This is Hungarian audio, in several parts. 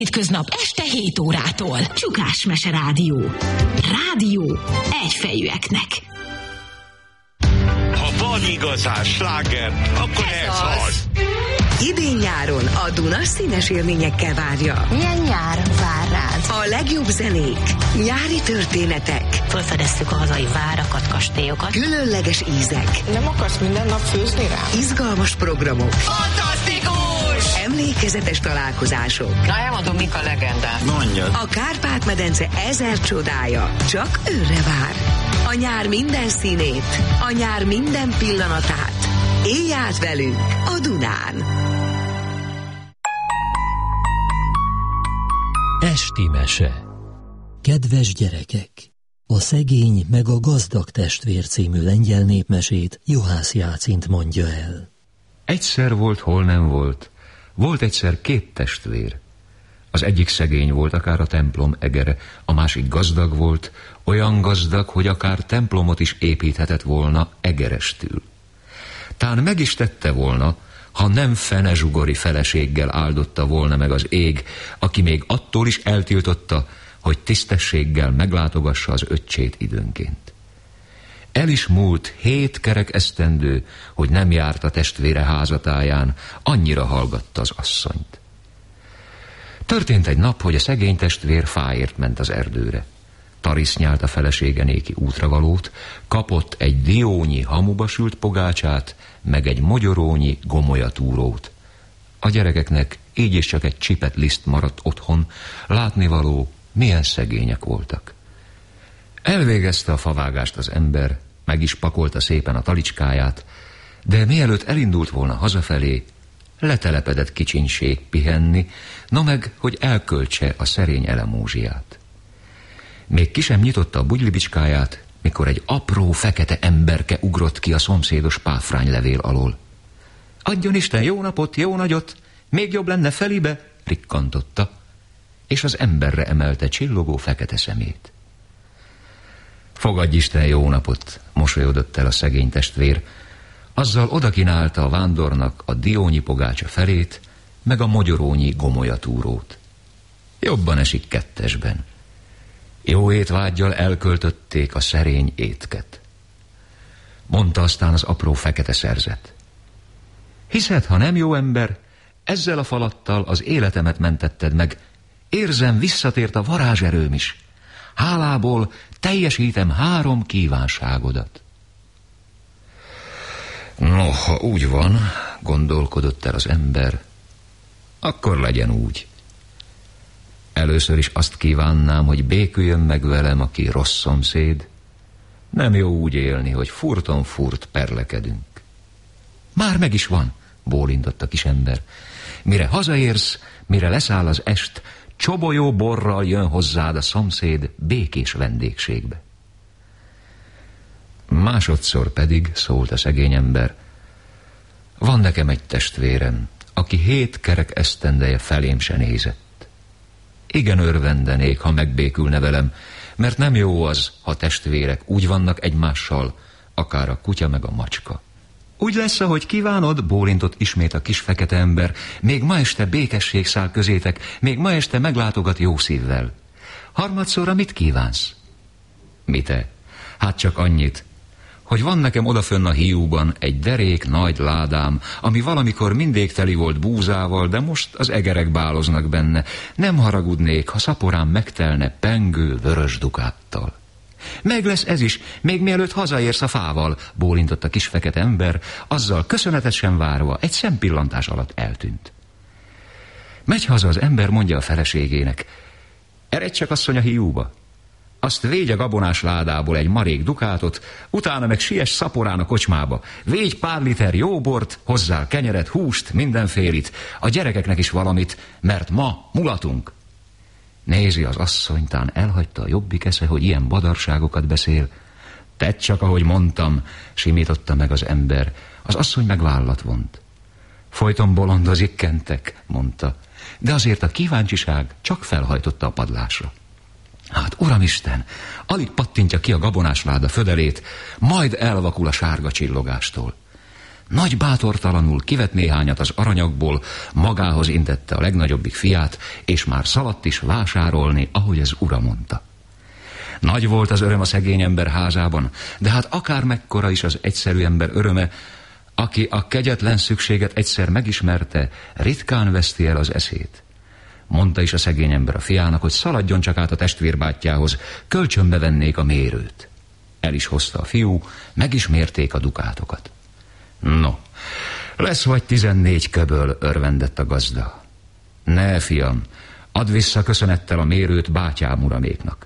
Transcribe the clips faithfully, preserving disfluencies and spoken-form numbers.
Hétköznap este hét órától. Csukás Mese Rádió. Rádió egyfejűeknek. Ha van igazán sláger, akkor ez, ez az. az. Idén-nyáron a Duna színes élményekkel várja. Milyen nyár vár rád? A legjobb zenék, nyári történetek. Felfedeztük a hazai várakat, kastélyokat. Különleges ízek. Nem akarsz minden nap főzni rá? Izgalmas programok. Fantasztikus! Emlékezetes találkozások. Na, elmondom, mik a legendák. Mondjad. A Kárpát-medence ezer csodája csak őre vár. A nyár minden színét, a nyár minden pillanatát. Élj át velünk a Dunán. Esti mese. Kedves gyerekek! A Szegény meg a Gazdag testvér című lengyel népmesét Juhász Jácint mondja el. Egyszer volt, hol nem volt. Volt egyszer két testvér. Az egyik szegény volt, akár a templom egere, a másik gazdag volt, olyan gazdag, hogy akár templomot is építhetett volna egerestül. Tán meg is tette volna, ha nem fenezsugori feleséggel áldotta volna meg az ég, aki még attól is eltiltotta, hogy tisztességgel meglátogassa az öccsét időnként. El is múlt hét kerek esztendő, hogy nem járt a testvére házatáján, annyira hallgatta az asszonyt. Történt egy nap, hogy a szegény testvér fáért ment az erdőre. Tarisznyált a felesége néki útravalót, kapott egy diónyi hamuba sült pogácsát, meg egy mogyorónyi gomolyatúrót. A gyerekeknek így is csak egy csipet liszt maradt otthon, látnivaló, milyen szegények voltak. Elvégezte a favágást az ember, meg is pakolta szépen a talicskáját, de mielőtt elindult volna hazafelé, letelepedett kicsinség pihenni, no meg, hogy elköltse a szerény elemózsiát. Még ki sem nyitotta a bugylibicskáját, mikor egy apró, fekete emberke ugrott ki a szomszédos páfránylevél alól. Adjon Isten jó napot, jó nagyot, még jobb lenne felibe, rikkantotta, és az emberre emelte csillogó fekete szemét. Fogadj Isten jó napot, mosolyodott el a szegény testvér, azzal odakinálta a vándornak a diónyi pogácsa felét, meg a mogyorónyi gomolyatúrót. Jobban esik kettesben. Jó étvággyal elköltötték a szerény étket. Mondta aztán az apró fekete szerzet. Hiszed, ha nem jó ember, ezzel a falattal az életemet mentetted meg, érzem, visszatért a varázserőm is. Hálából teljesítem három kívánságodat. No, ha úgy van, gondolkodott el az ember, akkor legyen úgy. Először is azt kívánnám, hogy béküljön meg velem, aki rossz szomszéd. Nem jó úgy élni, hogy furton furt perlekedünk. Már meg is van, bólintott a kisember. Mire hazaérsz, mire leszáll az est, csobolyó borral jön hozzád a szomszéd békés vendégségbe. Másodszor pedig szólt a szegény ember. Van nekem egy testvérem, aki hét kerek esztendeje felém se nézett. Igen örvendenék, ha megbékülne velem, mert nem jó az, ha testvérek úgy vannak egymással, akár a kutya meg a macska. Úgy lesz, ahogy kívánod, bólintott ismét a kis fekete ember, még ma este békesség száll közétek, még ma este meglátogat jó szívvel. Harmadszorra mit kívánsz? Mi te? Hát csak annyit, hogy van nekem odafönn a hiúban egy derék nagy ládám, ami valamikor mindig teli volt búzával, de most az egerek báloznak benne. Nem haragudnék, ha szaporám megtelne pengő vörös dukáttal. Meg lesz ez is, még mielőtt hazaérsz a fával, bólintott a kis fekete ember, azzal köszönetesen várva egy szempillantás alatt eltűnt. Megy haza az ember, mondja a feleségének, eredj csak asszony a hiúba. Azt végy a gabonás ládából egy marék dukátot, utána meg siess szaporán a kocsmába. Végy pár liter jó bort, hozzá kenyeret, húst, mindenfélit, a gyerekeknek is valamit, mert ma mulatunk. Nézi az asszonytán, elhagyta a jobbik esze, hogy ilyen badarságokat beszél. Tedd csak, ahogy mondtam, simította meg az ember. Az asszony meg vállat vont. Folyton bolondozik, kentek, mondta, de azért a kíváncsiság csak felhajtotta a padlásra. Hát, uramisten, alig pattintja ki a gabonásláda födelét, majd elvakul a sárga csillogástól. Nagy bátortalanul kivett néhányat az aranyagból, magához intette a legnagyobbik fiát, és már szaladt is vásárolni, ahogy ez ura mondta. Nagy volt az öröm a szegény ember házában, de hát akár mekkora is az egyszerű ember öröme, aki a kegyetlen szükséget egyszer megismerte, ritkán veszti el az eszét. Mondta is a szegény ember a fiának, hogy szaladjon csak át a testvérbátyjához, kölcsönbe vennék a mérőt. El is hozta a fiú, meg is mérték a dukátokat. No, lesz vagy tizennégy köböl, örvendett a gazda. Ne, fiam, add vissza köszönettel a mérőt bátyám uraméknak.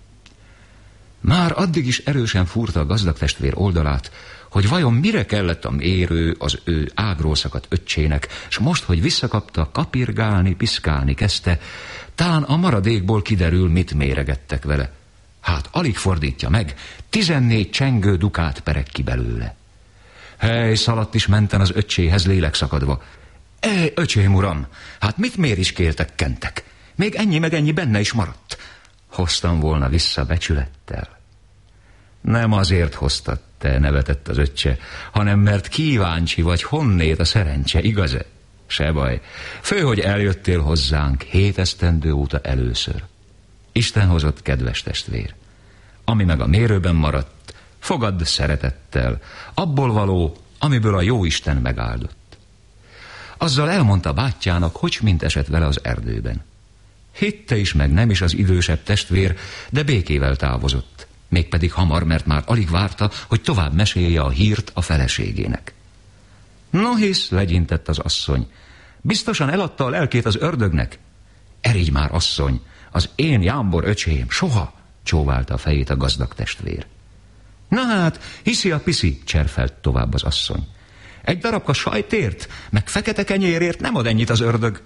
Már addig is erősen fúrta a gazdag testvér oldalát, hogy vajon mire kellett a mérő az ő ágról szakadt öccsének, s most, hogy visszakapta, kapirgálni, piszkálni kezdte, talán a maradékból kiderül, mit méregettek vele. Hát alig fordítja meg, tizennégy csengő dukát pereg ki belőle. Hely, szaladt is menten az öccséhez lélekszakadva. Ej, öcsém uram, hát mit mériskéltek kentek? Még ennyi meg ennyi benne is maradt. Hoztam volna vissza becsülettel. Nem azért hoztad te, nevetett az öccse, hanem mert kíváncsi vagy, honnét a szerencse, igaz-e? Se baj, fő, hogy eljöttél hozzánk hét esztendő óta először. Isten hozott, kedves testvér. Ami meg a mérőben maradt, fogadd szeretettel, abból való, amiből a jóisten megáldott. Azzal elmondta bátyjának, hogy mint esett vele az erdőben. Hitte is meg nem is az idősebb testvér, de békével távozott. Mégpedig hamar, mert már alig várta, hogy tovább mesélje a hírt a feleségének. No hisz, legyintett az asszony, biztosan eladta a lelkét az ördögnek? Erigy már, asszony, az én jámbor öcsém, soha, csóválta a fejét a gazdag testvér. Na hát, hiszi a piszi, cserfelt tovább az asszony. Egy darabka sajtért, meg fekete kenyérért nem ad ennyit az ördög.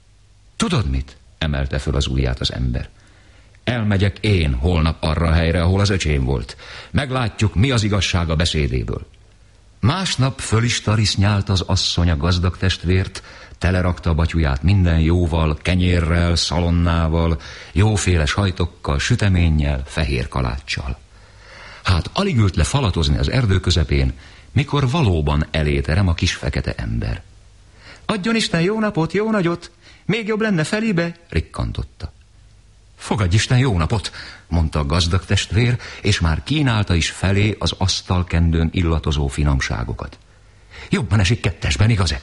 Tudod mit? Emelte föl az ujját az ember. Elmegyek én holnap arra a helyre, ahol az öcsém volt. Meglátjuk, mi az igazság a beszédéből. Másnap föl is tarisznyált az asszony a gazdag testvért, telerakta a batyuját minden jóval, kenyérrel, szalonnával, jóféle sajtokkal, süteménnyel, fehér kaláccsal. Hát alig ült le falatozni az erdő közepén, mikor valóban elé terem a kis fekete ember. Adjon Isten jó napot, jó nagyot, még jobb lenne felébe, rikkantotta. Fogadj Isten jó napot, mondta a gazdag testvér, és már kínálta is felé az asztalkendőn illatozó finomságokat. Jobban esik kettesben, igaz-e?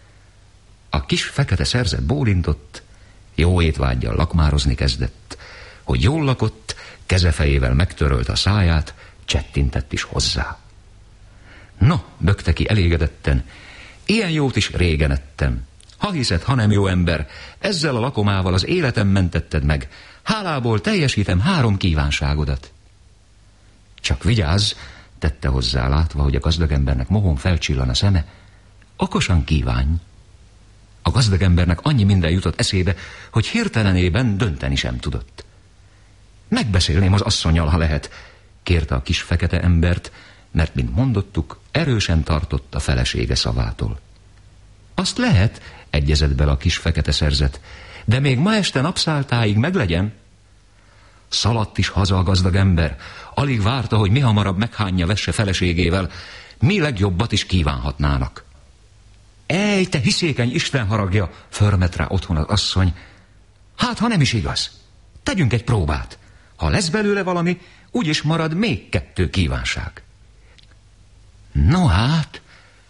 A kis fekete szerzet bólintott, jó étvággyal lakmározni kezdett, hogy jól lakott, kezefejével megtörölt a száját, csettintett is hozzá. No, bökte ki elégedetten, ilyen jót is régen ettem. Ha hiszed, ha nem, jó ember, ezzel a lakomával az életem mentetted meg, hálából teljesítem három kívánságodat. Csak vigyázz, tette hozzá, látva, hogy a gazdag embernek mohón felcsillan a szeme, okosan kívánj. A gazdag embernek annyi minden jutott eszébe, hogy hirtelenében dönteni sem tudott. Megbeszélném az asszonnyal, ha lehet, kérte a kis fekete embert, mert, mint mondottuk, erősen tartott a felesége szavától. Azt lehet, egyezett bele a kis fekete szerzet, de még ma este napszáltáig meglegyen. Szaladt is haza a gazdag ember, alig várta, hogy mihamarabb meghányja vesse feleségével, mi legjobbat is kívánhatnának. Ej, te hiszékeny Isten haragja, förmet rá otthon az asszony. Hát, ha nem is igaz, tegyünk egy próbát. Ha lesz belőle valami, úgyis marad még kettő kívánság. No hát,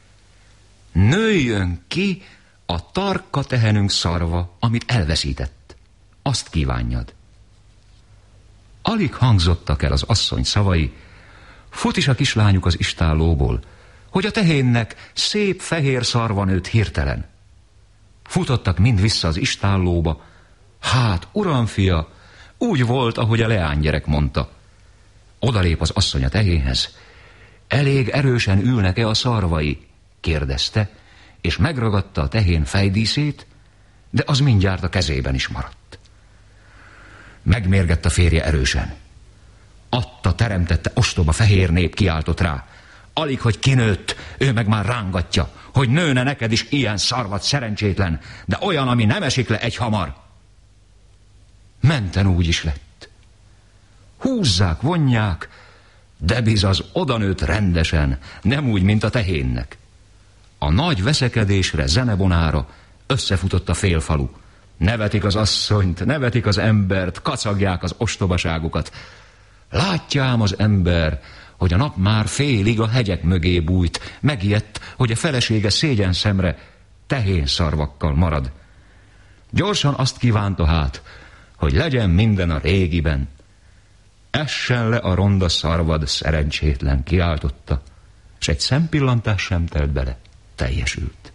nőjön ki a tarka tehenünk szarva, amit elveszített. Azt kívánjad. Alig hangzottak el az asszony szavai, fut is a kislányuk az istállóból, hogy a tehénnek szép fehér szarva nőtt hirtelen. Futottak mind vissza az istállóba. Hát, uramfia, úgy volt, ahogy a leánygyerek mondta. Odalép az asszony a tehénhez. Elég erősen ülnek-e a szarvai? Kérdezte, és megragadta a tehén fejdíszét, de az mindjárt a kezében is maradt. Megmérgett a férje erősen. Adta, teremtette, ostoba fehér nép, kiáltott rá. Alig, hogy kinőtt, ő meg már rángatja, hogy nőne neked is ilyen szarvat, szerencsétlen, de olyan, ami nem esik le egyhamar. Menten úgy is lett. Húzzák, vonják, de biz az odanőtt rendesen, nem úgy, mint a tehénnek. A nagy veszekedésre, zenebonára összefutott a félfalu. Nevetik az asszonyt, nevetik az embert, kacagják az ostobaságukat. Látja ám az ember, hogy a nap már félig a hegyek mögé bújt, megijedt, hogy a felesége szégyen szemre tehén szarvakkal marad. Gyorsan azt kívánta hát, hogy legyen minden a régiben. Essen le a ronda szarvad, szerencsétlen, kiáltotta, s egy szempillantás sem telt bele, teljesült.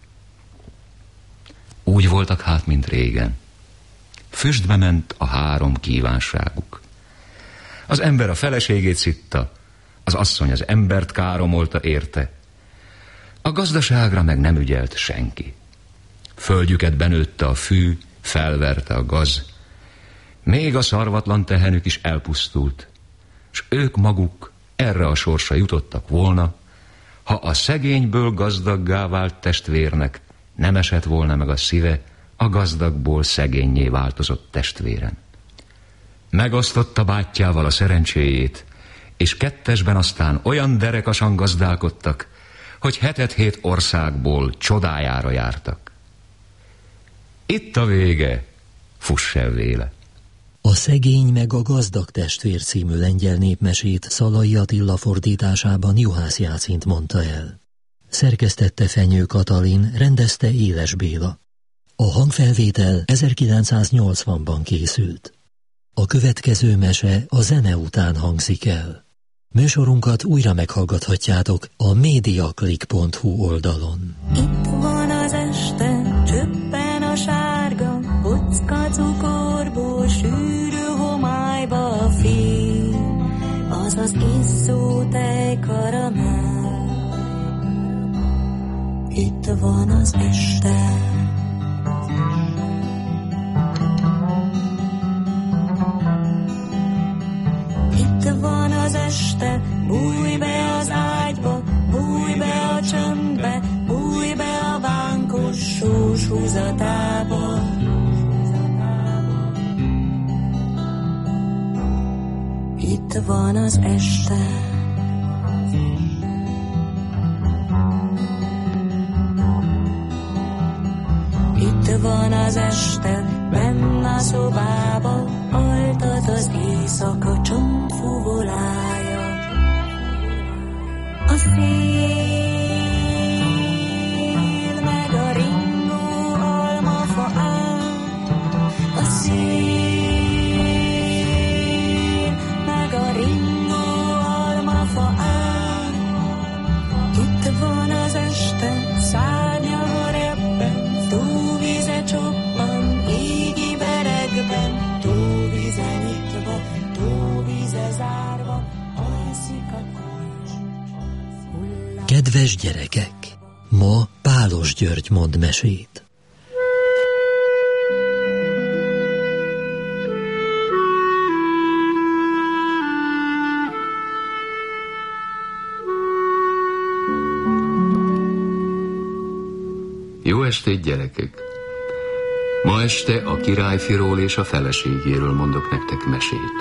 Úgy voltak hát, mint régen. Füstbe ment a három kívánságuk. Az ember a feleségét szitta, az asszony az embert káromolta érte. A gazdaságra meg nem ügyelt senki. Földjüket benőtte a fű, felverte a gaz. Még a szarvatlan tehenük is elpusztult, s ők maguk erre a sorsra jutottak volna, ha a szegényből gazdaggá vált testvérnek nem esett volna meg a szíve a gazdagból szegénnyé változott testvéren. Megosztotta bátyjával a szerencséjét, és kettesben aztán olyan derekasan gazdálkodtak, hogy hetet-hét országból csodájára jártak. Itt a vége, fuss el véle. A Szegény meg a gazdag testvér című lengyel népmesét Szalai Attila fordításában Juhász Jácint mondta el. Szerkesztette Fenyő Katalin, rendezte Éles Béla. A hangfelvétel ezerkilencszáznyolcvanban készült. A következő mese a zene után hangzik el. Műsorunkat újra meghallgathatjátok a mediaclick pont hu oldalon. Itt van az este, csöppen a sárga, kocka cukorból, sűrű homályba fél, azaz isszó tej karamell. Itt van az este. Itt van az este, bújj be az ágyba, bújj be a csöndbe, bújj be a vánkos sós húzatába. Itt van az este. Itt van az este, benn a szobába, altat az éjszaka csontfúvolája. A szél meg a ringó almafa áll, a szél meg a ringó almafa áll. Itt van az este, szárnya repben, tóvíze csoppan, égi beregben, tóvíze nyitva, tóvíze zárva, alszik a kulcs. Kedves gyerekek! Ma Pálos György mond mesét. Jó estét, gyerekek! Ma este a királyfiról és a feleségéről mondok nektek mesét.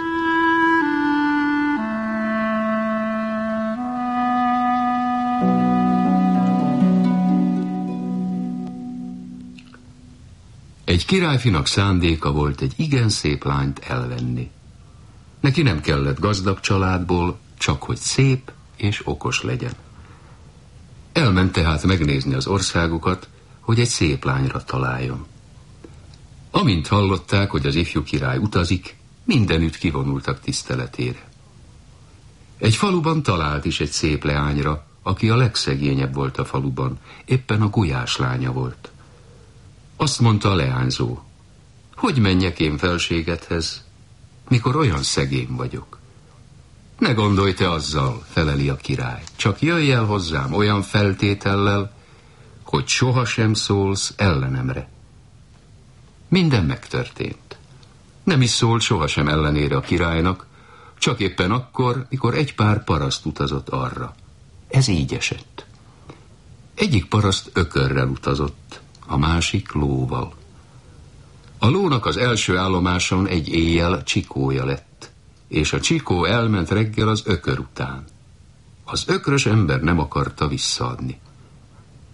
Egy királyfinak szándéka volt egy igen szép lányt elvenni. Neki nem kellett gazdag családból, csak hogy szép és okos legyen. Elment tehát megnézni az országokat, hogy egy szép lányra találjon. Amint hallották, hogy az ifjú király utazik, mindenütt kivonultak tiszteletére. Egy faluban talált is egy szép leányra, aki a legszegényebb volt a faluban, éppen a gulyás lánya volt. Azt mondta a leányzó, hogy menjek én felségedhez, mikor olyan szegény vagyok. Ne gondolj te azzal, feleli a király, csak jöjj el hozzám olyan feltétellel, hogy sohasem szólsz ellenemre. Minden megtörtént. Nem is szólt sohasem ellenére a királynak, csak éppen akkor, mikor egy pár paraszt utazott arra. Ez így esett. Egyik paraszt ökörrel utazott, a másik lóval. A lónak az első állomáson egy éjjel csikója lett, és a csikó elment reggel az ökör után. Az ökrös ember nem akarta visszaadni.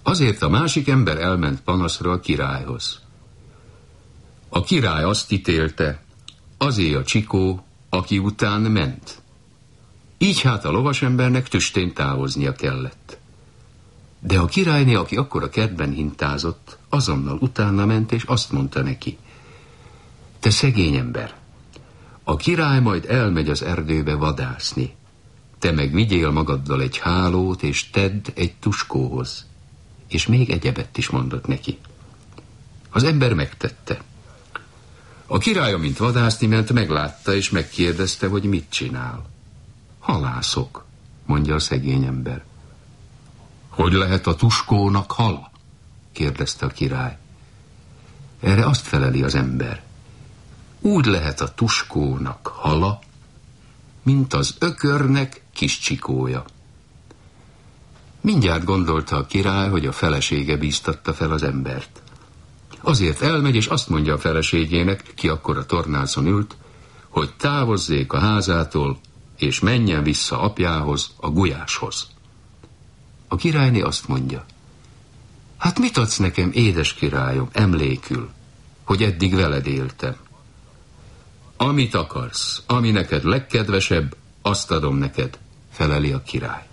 Azért a másik ember elment panaszra a királyhoz. A király azt ítélte, azé a csikó, aki után ment. Így hát a lovasembernek tüstén távoznia kellett. De a királyné, aki akkor a kertben hintázott, azonnal utána ment, és azt mondta neki: te szegény ember, a király majd elmegy az erdőbe vadászni. Te meg vigyél magaddal egy hálót, és tedd egy tuskóhoz. És még egyebet is mondott neki. Az ember megtette. A király, amint vadászni ment, meglátta, és megkérdezte, hogy mit csinál. Halászok, mondja a szegény ember. Hogy lehet a tuskónak hala? kérdezte a király. Erre azt feleli az ember. Úgy lehet a tuskónak hala, mint az ökörnek kis csikója. Mindjárt gondolta a király, hogy a felesége bíztatta fel az embert. Azért elmegy, és azt mondja a feleségének, ki akkor a tornácon ült, hogy távozzék a házától, és menjen vissza apjához, a gulyáshoz. A királyné azt mondja: hát mit adsz nekem, édes királyom, emlékül, hogy eddig veled éltem? Amit akarsz, ami neked legkedvesebb, azt adom neked, feleli a király.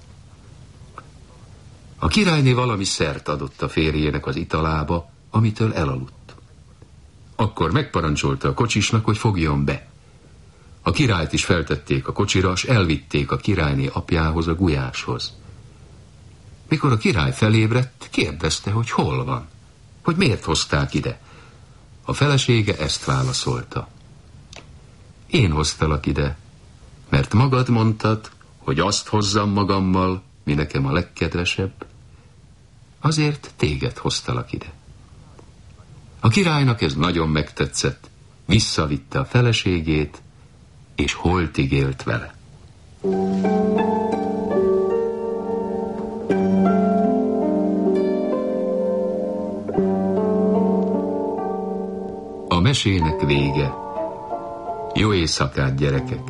A királyné valami szert adott a férjének az italába, amitől elaludt. Akkor megparancsolta a kocsisnak, hogy fogjon be. A királyt is feltették a kocsira, s elvitték a királyné apjához, a gulyáshoz. Mikor a király felébredt, kérdezte, hogy hol van, hogy miért hozták ide. A felesége ezt válaszolta: én hoztalak ide, mert magad mondtad, hogy azt hozzam magammal, mi nekem a legkedvesebb, azért téged hoztalak ide. A királynak ez nagyon megtetszett, visszavitte a feleségét, és holtig élt vele. A mesének vége. Jó éjszakát, gyerekek!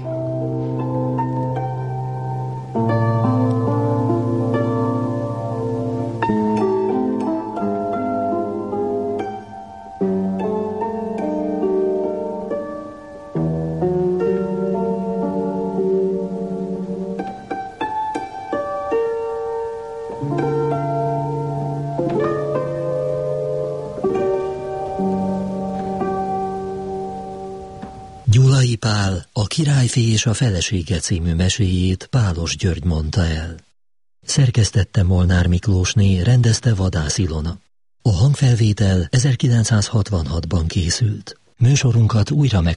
Gyulai Pál a Királyfi és a felesége című meséjét Pálos György mondta el. Szerkesztette Molnár Miklósné, rendezte Vadász Ilona. A hangfelvétel ezerkilencszázhatvanhatban készült. Műsorunkat újra meg